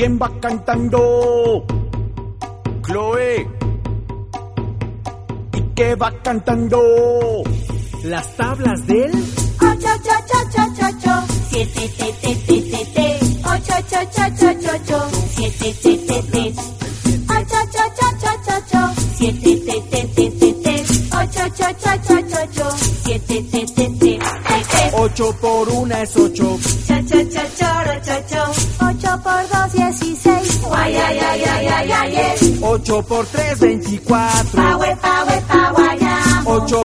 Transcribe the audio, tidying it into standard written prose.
¿Quién va cantando? Chloe. ¿Y qué va cantando? Las tablas del 8, 8, 8, 8, 8. 7, te, te, te, te, te. 8, 8, 8, 8, 8. 7, te, te, te. 8, 8, 8, 8, 8. 7, te, te, te, te, te. 8, 8, 8, 8, 8. 7, te, te, te, te, te. 8 por 1 es 8. Cha, cha, cha, choro, cho, cho. 8 por 2, 16. Guay, ay, ay, ay, ay, ay, ay. 8 por 3, 24. Pa, we, pa, we, pa, guayamo. 8